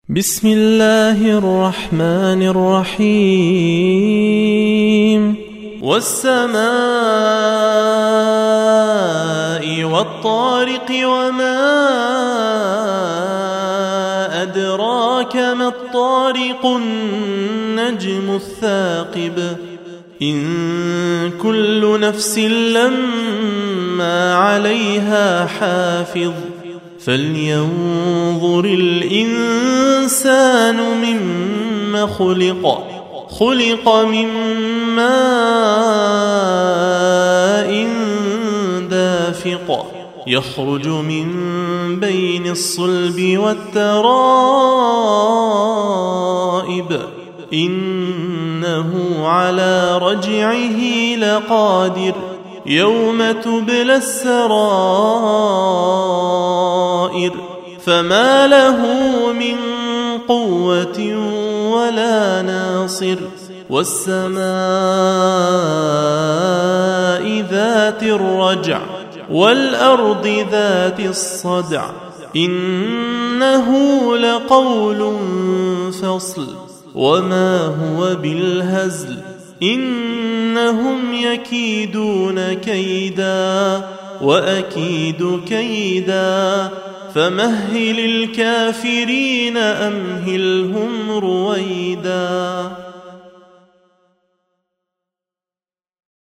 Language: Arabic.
بسم الله الرحمن الرحيم والسماء والطارق وما أدراك ما الطارق النجم الثاقب إن كل نفس لما عليها حافظ فلينظر الإنسان مما خلق من ماء دافق يخرج من بين الصلب والترائب إنه على رجعه لقادر يوم تبلى السرائر فما له من قوة ولا ناصر والسماء ذات الرجع والأرض ذات الصدع إنه لقول فصل وما هو بالهزل إنهم يكيدون كيدا وأكيد كيدا فمهل الكافرين أمهلهم رويدا.